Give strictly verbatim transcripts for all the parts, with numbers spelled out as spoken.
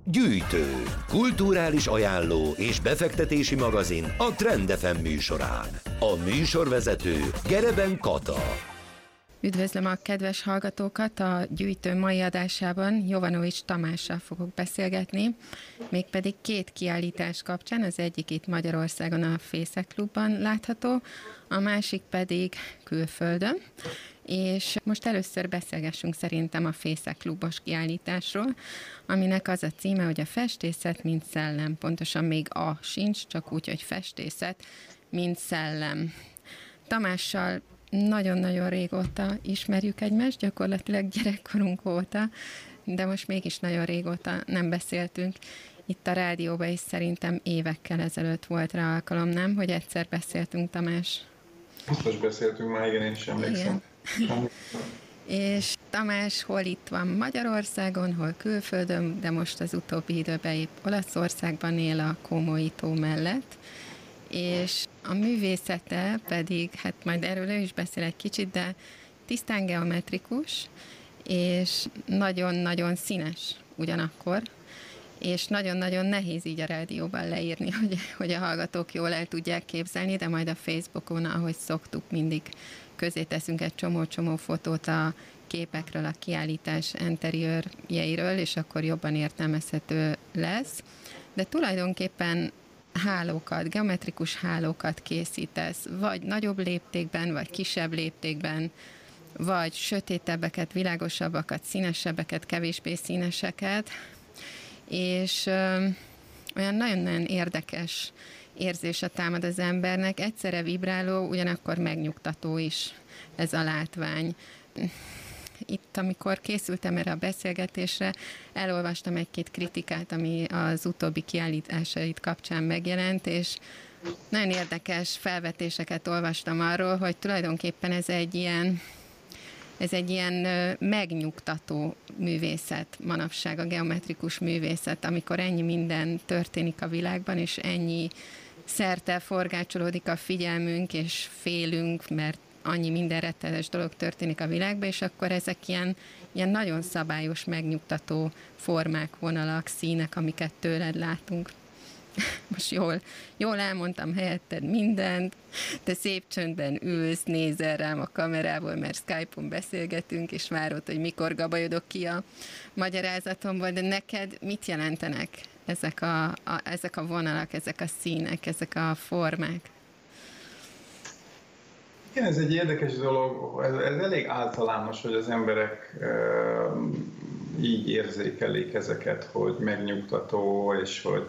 Gyűjtő, kulturális ajánló és befektetési magazin a Trend ef em műsorán. A műsorvezető Gereben Kata. Üdvözlöm a kedves hallgatókat! A Gyűjtő mai adásában Jovanovics Tamással fogok beszélgetni, mégpedig két kiállítás kapcsán, az egyik itt Magyarországon a Fészek Klubban látható, a másik pedig külföldön. És most először beszélgessünk szerintem a Fészek Klubos kiállításról, aminek az a címe, hogy a festészet, mint szellem. Pontosan még A sincs, csak úgy, hogy festészet, mint szellem. Tamással nagyon-nagyon régóta ismerjük egymást, gyakorlatilag gyerekkorunk óta, de most mégis nagyon régóta nem beszéltünk. Itt a rádióban is szerintem évekkel ezelőtt volt rá alkalom, nem? Hogy egyszer beszéltünk, Tamás? Biztos beszéltünk már, igen, én is emlékszem. És Tamás hol itt van Magyarországon, hol külföldön, de most az utóbbi időben épp Olaszországban él a Kómói tó mellett, és a művészete pedig, hát majd erről ő is beszél egy kicsit, de tisztán geometrikus, és nagyon-nagyon színes ugyanakkor, és nagyon-nagyon nehéz így a rádióban leírni, hogy, hogy a hallgatók jól el tudják képzelni, de majd a Facebookon, ahogy szoktuk, mindig közé teszünk egy csomó-csomó fotót a képekről, a kiállítás interiőrjeiről, és akkor jobban értelmezhető lesz. De tulajdonképpen hálókat, geometrikus hálókat készítesz, vagy nagyobb léptékben, vagy kisebb léptékben, vagy sötétebbeket, világosabbakat, színesebbeket, kevésbé színeseket, és ö, olyan nagyon-nagyon érdekes érzése támad az embernek, egyszerre vibráló, ugyanakkor megnyugtató is ez a látvány. Itt, amikor készültem erre a beszélgetésre, elolvastam egy-két kritikát, ami az utóbbi kiállításait kapcsán megjelent, és nagyon érdekes felvetéseket olvastam arról, hogy tulajdonképpen ez egy ilyen, ez egy ilyen megnyugtató művészet manapság, a geometrikus művészet, amikor ennyi minden történik a világban, és ennyi szerte forgácsolódik a figyelmünk, és félünk, mert annyi minden rettenetes dolog történik a világban, és akkor ezek ilyen, ilyen nagyon szabályos, megnyugtató formák, vonalak, színek, amiket tőled látunk. Most jól, jól elmondtam helyetted mindent, te szép csöndben ülsz, nézel rám a kamerából, mert Skype-on beszélgetünk, és várod, hogy mikor gabajodok ki a magyarázatomból, de neked mit jelentenek ezek a, a, ezek a vonalak, ezek a színek, ezek a formák? Igen, ez egy érdekes dolog, ez, ez elég általános, hogy az emberek e, így érzékelik ezeket, hogy megnyugtató, és hogy,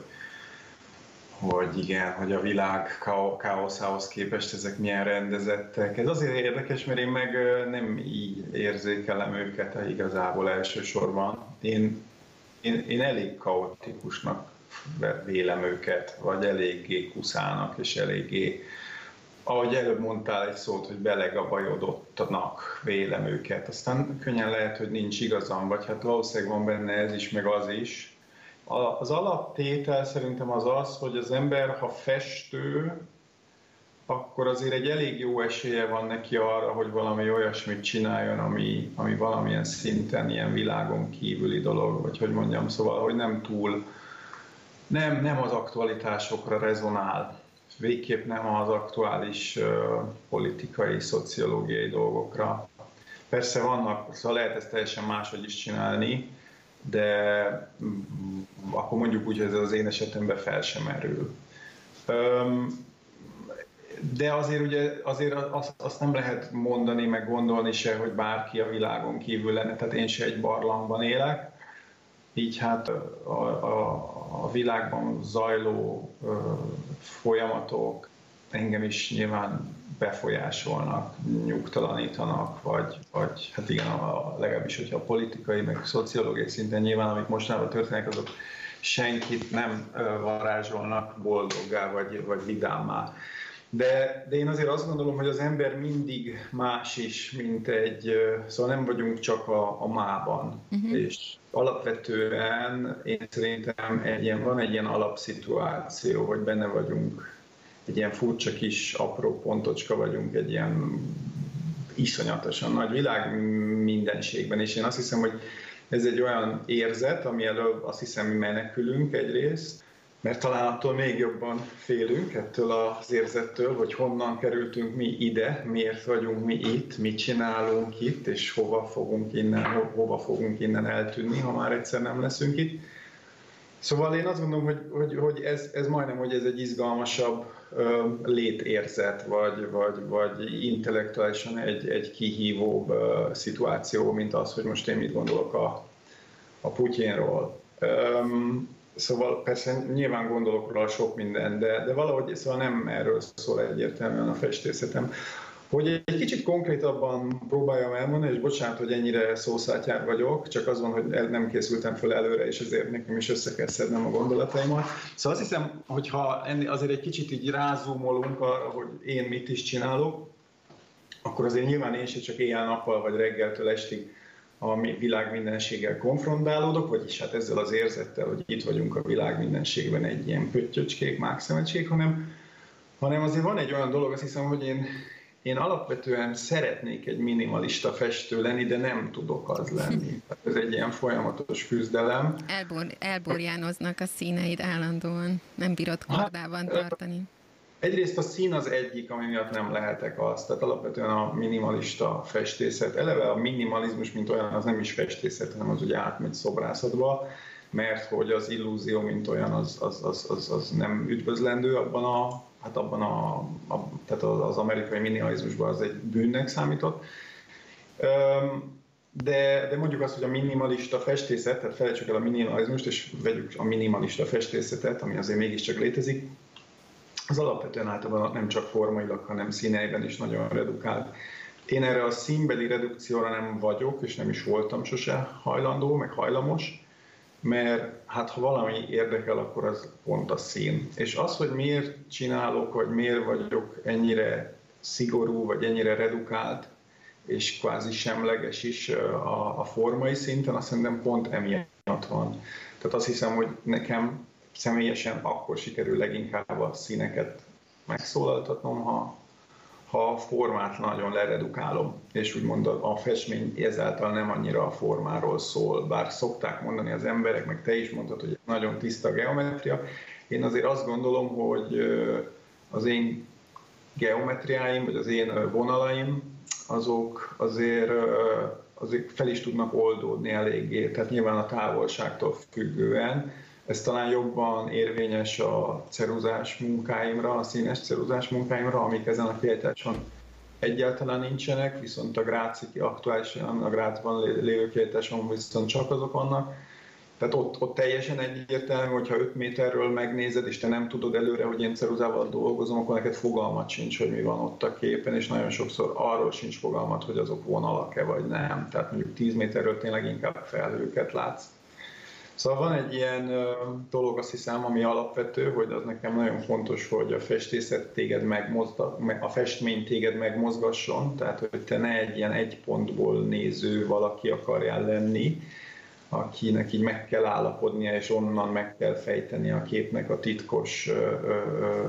hogy igen, hogy a világ káoszához képest ezek milyen rendezettek. Ez azért érdekes, mert én meg nem így érzékelem őket igazából elsősorban. Én, én, én elég kaotikusnak vélem őket, vagy eléggé kuszának, és eléggé, ahogy előbb mondtál egy szót, hogy belegabajodottnak vélem őket. Aztán könnyen lehet, hogy nincs igazam, vagy hát valószínűleg van benne ez is, meg az is. Az alaptétel szerintem az az, hogy az ember, ha festő, akkor azért egy elég jó esélye van neki arra, hogy valami olyasmit csináljon, ami, ami valamilyen szinten ilyen világon kívüli dolog, vagy hogy mondjam, szóval, hogy nem túl, nem, nem az aktualitásokra rezonál. Végképp nem az aktuális uh, politikai, szociológiai dolgokra. Persze vannak, szóval lehet ezt teljesen máshogy is csinálni, de mm, akkor mondjuk úgy, hogy ez az én esetemben fel sem merül. Um, de azért ugye azért azt, azt nem lehet mondani, meg gondolni se, hogy bárki a világon kívül lenne, tehát én se egy barlangban élek. Így hát a, a, a világban zajló ö, folyamatok engem is nyilván befolyásolnak, nyugtalanítanak, vagy, vagy hát igen, a, legalábbis, hogyha a politikai, meg szociológiai szinten nyilván, amik mostanában történnek, azok senkit nem varázsolnak boldoggá, vagy, vagy vidámmá. De, de én azért azt gondolom, hogy az ember mindig más is, mint egy, szóval nem vagyunk csak a, a mában. Uh-huh. És alapvetően én szerintem egy ilyen, van egy ilyen alapszituáció, hogy benne vagyunk, egy ilyen furcsa kis apró pontocska vagyunk, egy ilyen iszonyatosan nagy világ mindenségben, és én azt hiszem, hogy Ez egy olyan érzet, ami elől azt hiszem, mi menekülünk egyrészt, mert talán attól még jobban félünk ettől az érzettől, hogy honnan kerültünk mi ide, miért vagyunk mi itt, mit csinálunk itt, és hova fogunk innen, ho- hova fogunk innen eltűnni, ha már egyszer nem leszünk itt. Szóval én azt gondolom, hogy, hogy, hogy ez, ez majdnem, hogy ez egy izgalmasabb ö, létérzet, vagy, vagy, vagy intellektuálisan egy, egy kihívóbb ö, szituáció, mint az, hogy most én mit gondolok a, a Putyinról. Öm, Szóval persze nyilván gondolok róla sok minden, de, de valahogy szóval nem erről szól egyértelműen a festészetem. Hogy egy kicsit konkrétabban próbáljam elmondani, és bocsánat, hogy ennyire szószátjár vagyok, csak az van, hogy nem készültem fel előre, és ezért nekem is össze kell szednem a gondolataimat. Szóval azt hiszem, hogyha azért egy kicsit így rázumolunk arra, hogy én mit is csinálok, akkor azért nyilván én sem csak éjjel-nappal vagy reggeltől estig a világ mindenséggel konfrontálódok, vagyis hát ezzel az érzettel, hogy itt vagyunk a világ mindenségben egy ilyen pöttyöcskék, mágszemecsék, hanem, hanem azért van egy olyan dolog, azt hiszem, hogy én, én alapvetően szeretnék egy minimalista festő lenni, de nem tudok az lenni. Ez egy ilyen folyamatos küzdelem. Elbor, elborjánoznak a színeid állandóan, nem bírod kordában tartani. Egyrészt a szín az egyik, ami miatt nem lehetek az, tehát alapvetően a minimalista festészet. Eleve a minimalizmus, mint olyan, az nem is festészet, hanem az ugye átmegy szobrászatba, mert hogy az illúzió, mint olyan, az, az, az, az, az nem üdvözlendő abban a, hát abban a, a tehát az amerikai minimalizmusban az egy bűnnek számított. De, de mondjuk azt, hogy a minimalista festészet, tehát felejtsük el a minimalizmust, és vegyük a minimalista festészetet, ami azért mégiscsak létezik, az alapvetően általában nem csak formailag, hanem színeiben is nagyon redukált. Én erre a színbeli redukcióra nem vagyok, és nem is voltam sose hajlandó, meg hajlamos, mert hát ha valami érdekel, akkor az pont a szín. És az, hogy miért csinálok, vagy miért vagyok ennyire szigorú, vagy ennyire redukált, és kvázi semleges is a, a formai szinten, azt szerintem pont emiatt van. Tehát azt hiszem, hogy nekem személyesen akkor sikerül leginkább a színeket megszólaltatnom, ha, ha a formát nagyon leredukálom, és úgymond a festmény ezáltal nem annyira a formáról szól, bár szokták mondani az emberek, meg te is mondtad, hogy nagyon tiszta geometria. Én azért azt gondolom, hogy az én geometriáim, vagy az én vonalaim, azok azért, azért fel is tudnak oldódni eléggé, tehát nyilván a távolságtól függően. Ez talán jobban érvényes a ceruzás munkáimra, a színes ceruzás munkáimra, amik ezen a kiállításon egyáltalán nincsenek, viszont a gráci, aktuálisan a Grazban lévő kiállításon viszont csak azok vannak. Tehát ott, ott teljesen egyértelmű, hogyha öt méterről megnézed, és te nem tudod előre, hogy én ceruzával dolgozom, akkor neked fogalmat sincs, hogy mi van ott a képen, és nagyon sokszor arról sincs fogalmat, hogy azok vonalak-e vagy nem. Tehát mondjuk tíz méterről tényleg inkább felhőket látsz. Szóval van egy ilyen uh, dolog, azt hiszem, ami alapvető, hogy az nekem nagyon fontos, hogy a festészet téged megmozda, a festmény téged megmozgasson, tehát hogy te ne egy ilyen egy pontból néző valaki akarjál lenni, akinek így meg kell állapodnia, és onnan meg kell fejteni a képnek a titkos ö, ö,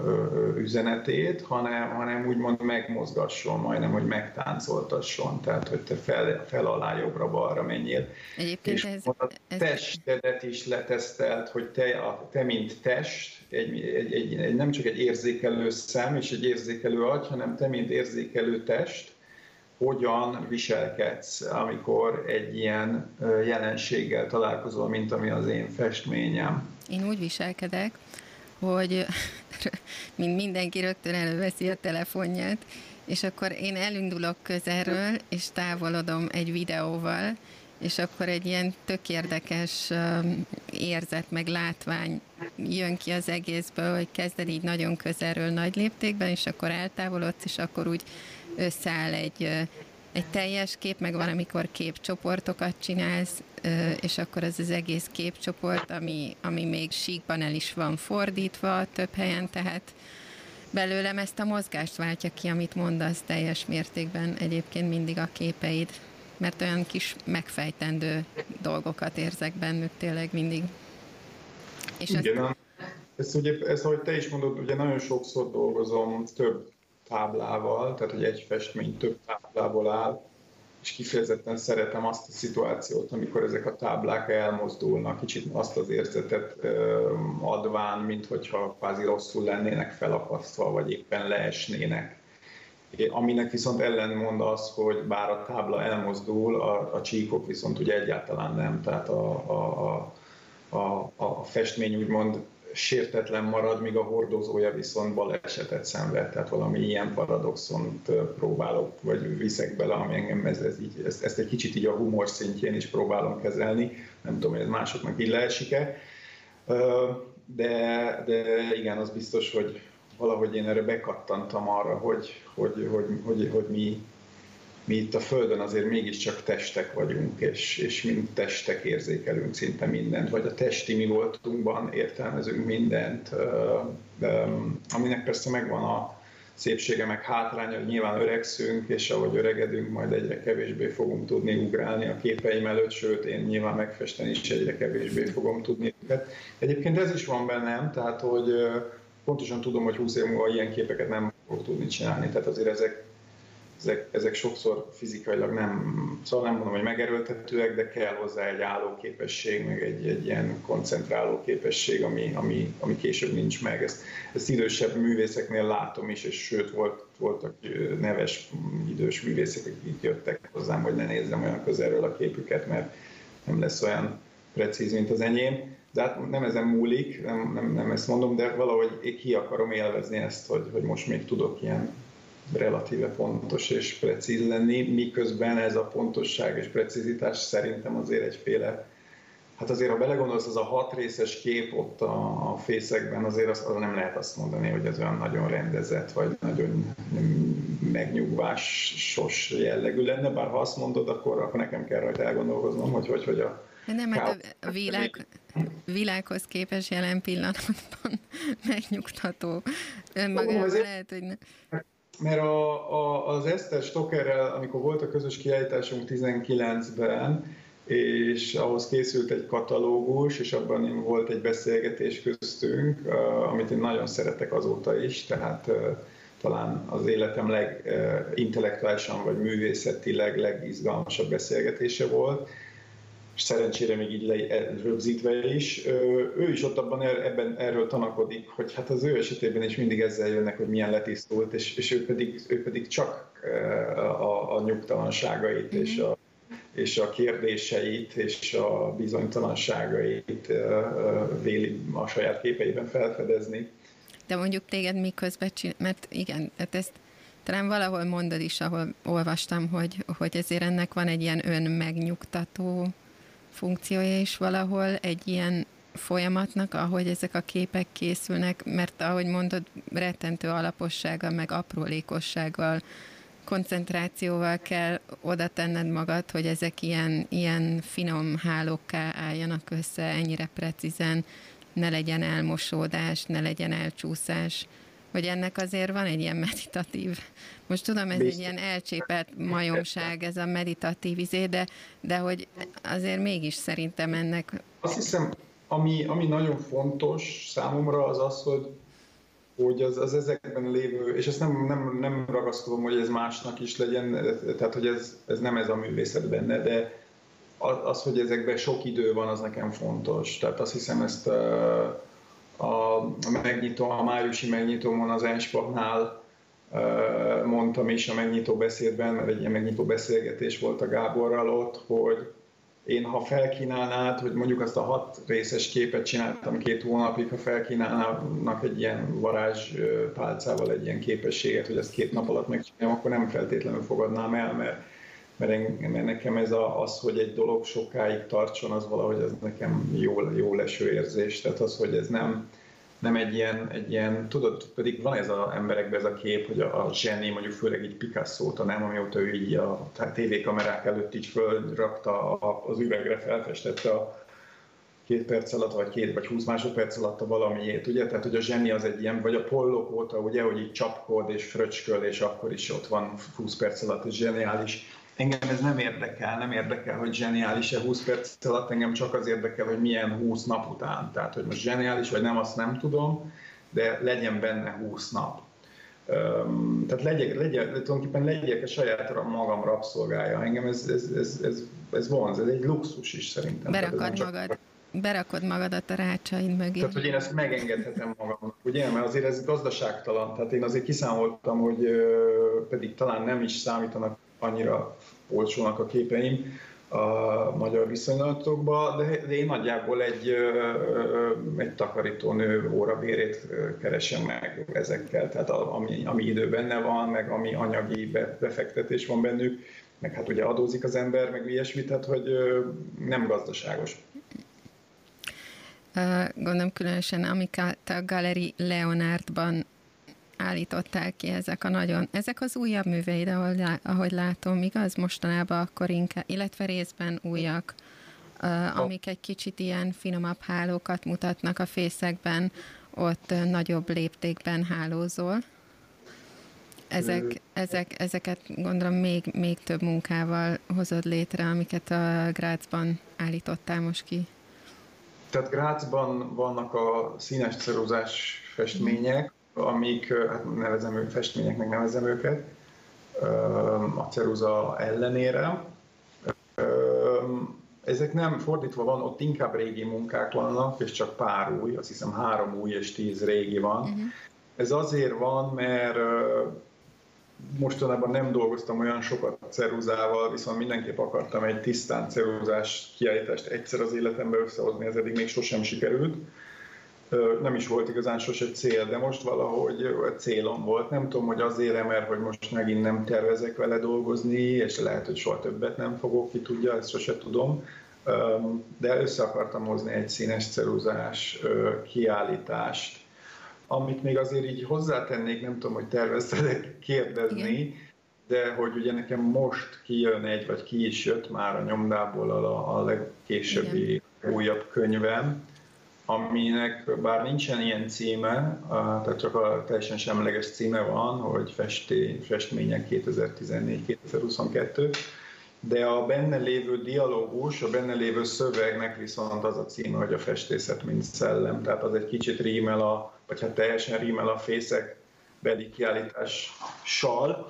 ö, üzenetét, hanem, hanem úgymond megmozgasson, majdnem, hogy megtáncoltasson, tehát hogy te fel, fel alá, jobbra-balra menjél. Egyébként és ez, a ez... testedet is letesztelt, hogy te, a, te mint test, egy, egy, egy, egy, nem csak egy érzékelő szem és egy érzékelő agy, hanem te mint érzékelő test, hogyan viselkedsz, amikor egy ilyen jelenséggel találkozol, mint ami az én festményem. Én úgy viselkedek, hogy mint mindenki rögtön előveszi a telefonját, és akkor én elindulok közelről, és távolodom egy videóval, és akkor egy ilyen tök érdekes érzet, meg látvány jön ki az egészből, hogy kezded így nagyon közelről nagy léptékben, és akkor eltávolodsz, és akkor úgy összeáll egy, egy teljes kép, meg van, amikor képcsoportokat csinálsz, és akkor az az egész képcsoport, ami, ami még síkban el is van fordítva több helyen, tehát belőlem ezt a mozgást váltja ki, amit mondasz teljes mértékben egyébként mindig a képeid, mert olyan kis megfejtendő dolgokat érzek bennük tényleg mindig. És igen, azt... ezt, ugye, ezt, ahogy te is mondod, ugye nagyon sokszor dolgozom több táblával, tehát hogy egy festmény több táblából áll, és kifejezetten szeretem azt a szituációt, amikor ezek a táblák elmozdulnak, kicsit azt az érzetet adván, mint hogyha kvázi rosszul lennének felakasztva, vagy éppen leesnének. Aminek viszont ellenmond az, hogy bár a tábla elmozdul, a, a csíkok viszont ugye egyáltalán nem, tehát a, a, a, a, a festmény úgymond sértetlen marad, míg a hordozója viszont balesetet szenved, tehát valami ilyen paradoxont próbálok, vagy viszek bele, ami engem ez, ez így, ezt, ezt egy kicsit így a humor szintjén is próbálom kezelni, nem tudom, hogy ez másoknak így leesik-e, de, de igen, az biztos, hogy valahogy én erre bekattantam arra, hogy, hogy, hogy, hogy, hogy mi, mi itt a Földön azért mégiscsak testek vagyunk, és, és mint testek érzékelünk szinte mindent, vagy a testi mi voltunkban értelmezünk mindent, aminek persze megvan a szépsége, meg hátránya, hogy nyilván öregszünk, és ahogy öregedünk, majd egyre kevésbé fogunk tudni ugrálni a képeim előtt, sőt, én nyilván megfesteni is egyre kevésbé fogom tudni őket. Egyébként ez is van bennem, tehát hogy pontosan tudom, hogy húsz év múlva ilyen képeket nem fogok tudni csinálni, tehát azért ezek, ezek, ezek sokszor fizikailag nem, szóval nem mondom, hogy megerőltetőek, de kell hozzá egy állóképesség, meg egy, egy ilyen koncentráló képesség, ami, ami, ami később nincs meg. Ezt, ezt idősebb művészeknél látom is, és sőt volt, voltak neves idős művészek, akik jöttek hozzám, hogy ne nézzem olyan közelről a képüket, mert nem lesz olyan precíz, mint az enyém. De hát nem ezen múlik, nem, nem, nem ezt mondom, de valahogy én ki akarom élvezni ezt, hogy, hogy most még tudok ilyen relatíve pontos és precíz lenni, miközben ez a pontosság és precizitás szerintem azért egyféle, hát azért ha belegondolsz, az a hat részes kép ott a, a fészekben, azért az, az nem lehet azt mondani, hogy ez olyan nagyon rendezett, vagy nagyon megnyugvásos jellegű lenne, bár ha azt mondod, akkor, akkor nekem kell rajta elgondolkoznom, hogy hogy, hogy a nem, hát a világ, világhoz képes jelen pillanatban megnyugtató. Önmagában lehet, hogy nem. Mert a, a, az Eszter Stockerrel, amikor volt a közös kiállításunk tizenkilencben, és ahhoz készült egy katalógus, és abban volt egy beszélgetés köztünk, amit én nagyon szeretek azóta is, tehát talán az életem legintellektuálisan vagy művészetileg legizgalmasabb beszélgetése volt, és szerencsére még így rögzítve is. Ő is ott abban ebben erről tanakodik, hogy hát az ő esetében is mindig ezzel jönnek, hogy milyen letisztult, és, és ő, pedig, ő pedig csak a, a nyugtalanságait mm-hmm. és, a, és a kérdéseit és a bizonytalanságait véli a saját képeiben felfedezni. De mondjuk téged miközben csinál, mert igen, tehát ezt talán valahol mondod is, ahol olvastam, hogy, hogy ezért ennek van egy ilyen önmegnyugtató funkciója is valahol, egy ilyen folyamatnak, ahogy ezek a képek készülnek, mert ahogy mondod, rettentő alapossággal, meg aprólékossággal, koncentrációval kell oda tenned magad, hogy ezek ilyen, ilyen finom hálókká álljanak össze, ennyire precízen, ne legyen elmosódás, ne legyen elcsúszás, hogy ennek azért van egy ilyen meditatív, most tudom, ez Biztos. Egy ilyen elcsépelt majomság, ez a meditatív izé, de, de hogy azért mégis szerintem ennek... Azt hiszem, ami, ami nagyon fontos számomra az az, hogy, hogy az, az ezekben lévő, és ezt nem, nem, nem ragaszkodom, hogy ez másnak is legyen, tehát hogy ez, ez nem ez a művészet benne, de az, hogy ezekben sok idő van, az nekem fontos. Tehát azt hiszem, ezt a, a, megnyitó, a májusi megnyitómon az Enspachnál mondtam is a megnyitó beszédben, mert egy ilyen megnyitó beszélgetés volt a Gáborral ott, hogy én ha felkínálnád, hogy mondjuk azt a hat részes képet csináltam két hónapig, ha felkínálnának egy ilyen varázspálcával egy ilyen képességet, hogy ezt két nap alatt megcsináljam, akkor nem feltétlenül fogadnám el, mert, mert, mert nekem ez a, az, hogy egy dolog sokáig tartson, az valahogy az nekem jó, jó leső érzés. Tehát az, hogy ez nem, nem egy ilyen, egy ilyen, tudod, pedig van ez az emberekben ez a kép, hogy a, a zseni, mondjuk főleg így Picasso-ta, nem, amióta ő így a tévékamerák előtt így fölrakta az üvegre, felfestette a két perc alatt, vagy két vagy húsz másodperc alatt a valamiét, ugye? Tehát, hogy a zseni az egy ilyen, vagy a Pollock óta, ugye, hogy így csapkod és fröcsköl, és akkor is ott van húsz perc alatt, és zseniális. Engem ez nem érdekel, nem érdekel, hogy zseniális-e húsz perc alatt, engem csak az érdekel, hogy milyen húsz nap után. Tehát, hogy most zseniális vagy nem, azt nem tudom, de legyen benne húsz nap. Tehát legyek, legyek, tulajdonképpen legyek a saját magam rabszolgája. Engem ez, ez, ez, ez, ez vonz, ez egy luxus is szerintem. Berakod magad. Berakod magadat a rácsaid mögé. Tehát, hogy én ezt megengedhetem magamnak, ugye? Mert azért ez gazdaságtalan. Tehát én azért kiszámoltam, hogy pedig talán nem is számítanak annyira olcsónak a képeim a magyar viszonylatokban, de én nagyjából egy, egy takarítónő órabérét keresem meg ezekkel, tehát ami, ami idő benne van, meg ami anyagi befektetés van bennük, meg hát ugye adózik az ember, meg ilyesmi, tehát hogy nem gazdaságos. Gondolom különösen, amiket a Galerie Leonardban állítottál ki, ezek a nagyon, ezek az újabb műveid, ahol, ahogy látom, igaz, mostanában akkor inkább, illetve részben újak, amik egy kicsit ilyen finomabb hálókat mutatnak a fészekben, ott nagyobb léptékben hálózol. Ezek, ezek, ezeket gondolom még, még több munkával hozod létre, amiket a Grazban állítottál most ki. Tehát Grazban vannak a színes ceruzás festmények, amik, hát nevezem őket, festményeknek nevezem őket, a ceruza ellenére. Ezek nem fordítva van, ott inkább régi munkák vannak, és csak pár új, azt hiszem három új és tíz régi van. Uh-huh. Ez azért van, mert mostanában nem dolgoztam olyan sokat ceruzával, viszont mindenképp akartam egy tisztán ceruzás kiállítást egyszer az életemben összehozni, ez eddig még sosem sikerült. Nem is volt igazán sose cél, de most valahogy célom volt. Nem tudom, hogy azért, mert hogy most megint nem tervezek vele dolgozni, és lehet, hogy soha többet nem fogok, ki tudja, ezt sose tudom. De össze akartam hozni egy színes ceruzás kiállítást, amit még azért így hozzátennék, nem tudom, hogy tervezted kérdezni, igen. De hogy ugye nekem most kijön egy, vagy ki is jött már a nyomdából a, a legkésőbbi igen. újabb könyvem, aminek bár nincsen ilyen címe, tehát csak a teljesen semleges címe van, hogy festé, festmények kétezer-tizennégy kétezer-huszonkettő, de a benne lévő dialógus, a benne lévő szövegnek viszont az a címe, hogy a festészet mint szellem, tehát az egy kicsit rímel, a, vagy hát teljesen rímel a fészekbeli kiállítással,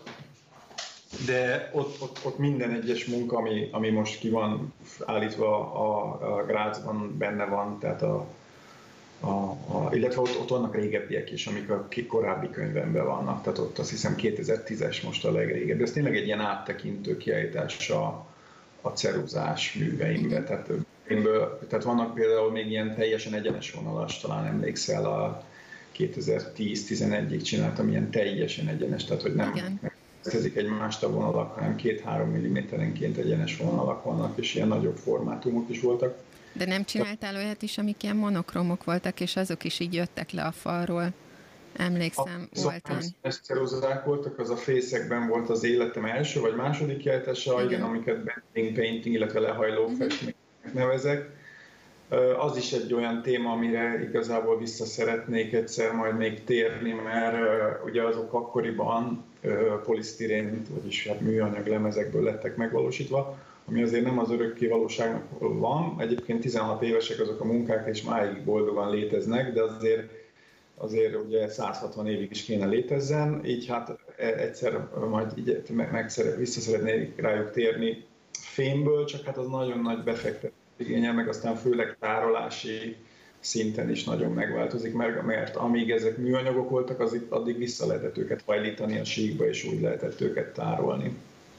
de ott, ott, ott minden egyes munka, ami, ami most ki van állítva a, a Grazban benne van, tehát a, a, a, illetve ott, ott vannak régebbiek is, amik a korábbi könyvemben vannak, tehát ott azt hiszem kétezer-tízes most a legrégebb. Ez tényleg egy ilyen áttekintő kiállítás a, a ceruzás műveimben, tehát, énből, tehát vannak például még ilyen teljesen egyenes vonalas, talán emlékszel, a kétezer-tíz-tizenegyig csináltam ilyen teljesen egyenes, tehát hogy nem... Igen. Kezdik egymást a vonalak, hanem két-három milliméterenként egyenes vonalak vannak, és ilyen nagyobb formátumok is voltak. De nem csináltál olyat is, amik ilyen monokromok voltak, és azok is így jöttek le a falról? Emlékszem, volt olyan. Ezt ceruzák voltak, az a fészekben volt az életem első vagy második kiállítása, igen. igen, amiket bending painting, illetve lehajló uh-huh. festménynek nevezek. Az is egy olyan téma, amire igazából vissza szeretnék egyszer majd még térni, mert ugye azok akkoriban polisztirén, vagyis hát műanyag lemezekből lettek megvalósítva, ami azért nem az örökké valóságnak van. Egyébként tizenhat évesek azok a munkák, és máig boldogan léteznek, de azért, azért ugye száz hatvan évig is kéne létezzen, így hát egyszer majd így meg, vissza szeretnék rájuk térni fémből, csak hát az nagyon nagy befektetés igényel, meg aztán főleg tárolási szinten is nagyon megváltozik, mert amíg ezek műanyagok voltak, az itt addig vissza lehetett őket hajlítani a síkba, és úgy lehetett őket tárolni.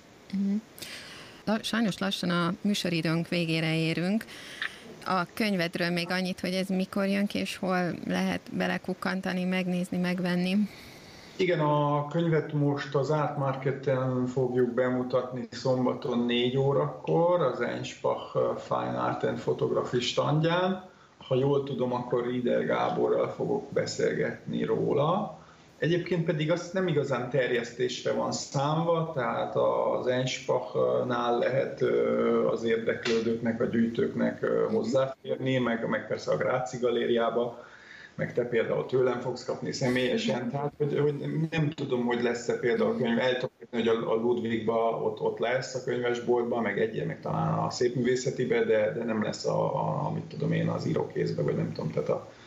Uh-huh. Sajnos lassan a műsoridőnk végére érünk. A könyvedről még annyit, hogy ez mikor jön ki, és hol lehet belekukkantani, megnézni, megvenni? Igen, a könyvet most az Art Marketen fogjuk bemutatni szombaton négy órakor, az Enspach Fine Art and Photography standján. Ha jól tudom, akkor Rieder Gáborral fogok beszélgetni róla. Egyébként pedig azt nem igazán terjesztésre van számva, tehát az Enspachnál lehet az érdeklődőknek, a gyűjtőknek hozzáférni, meg, meg persze a Gráci galériába, meg te például tőlem fogsz kapni személyesen, tehát hogy, hogy nem tudom, hogy lesz-e például könyv, el tudom, hogy a Ludwigban ott, ott lesz a könyvesboltban, meg egyen, meg talán a szépművészetibe, de, de nem lesz a, a, amit tudom én, az írókézbe, vagy nem tudom, tehát a,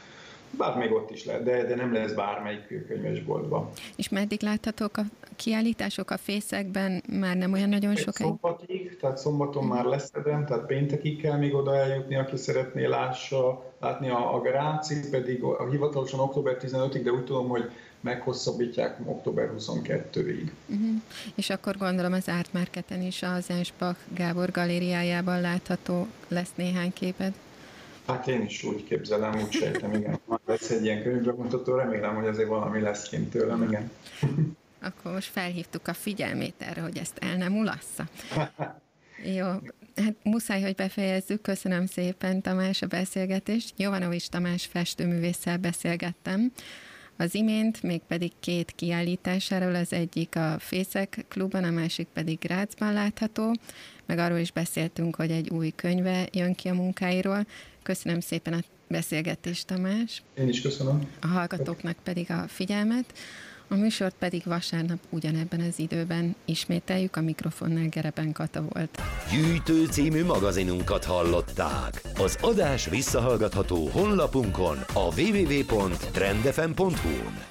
Bár még ott is lehet, de, de nem lesz bármelyik könyvesboltban. És meddig láthatók a kiállítások a fészekben? Már nem olyan nagyon sokáig? Szombatig, tehát szombaton már leszedem, tehát péntekig kell még oda eljutni, aki szeretné lássa, látni a, a Gráci, pedig a, a hivatalosan október tizenötödikéig, de úgy tudom, hogy meghosszabbítják október huszonkettedikéig. Uh-huh. És akkor gondolom az Art Marketen is az Ensbach Gábor galériájában látható lesz néhány képed? Hát én is úgy képzelem, úgy sejtem, igen. Már lesz egy ilyen könyvbemutató, remélem, hogy azért valami lesz kint tőlem, igen. Akkor most felhívtuk a figyelmét erre, hogy ezt el nem ulassza. Jó, hát muszáj, hogy befejezzük. Köszönöm szépen, Tamás, a beszélgetést. Jovanovics Tamás festőművésszel beszélgettem az imént, mégpedig két kiállításáról, az egyik a Fészek Klubban, a másik pedig Grazban látható, meg arról is beszéltünk, hogy egy új könyve jön ki a munkáiról. Köszönöm szépen a beszélgetést, Tamás. Én is köszönöm. A hallgatóknak pedig a figyelmet. A műsort pedig vasárnap ugyanebben az időben ismételjük, a mikrofonnál Gereben Kata volt. Gyűjtő című magazinunkat hallották. Az adás visszahallgatható honlapunkon, a double-u double-u double-u pont trend f m pont hu-n.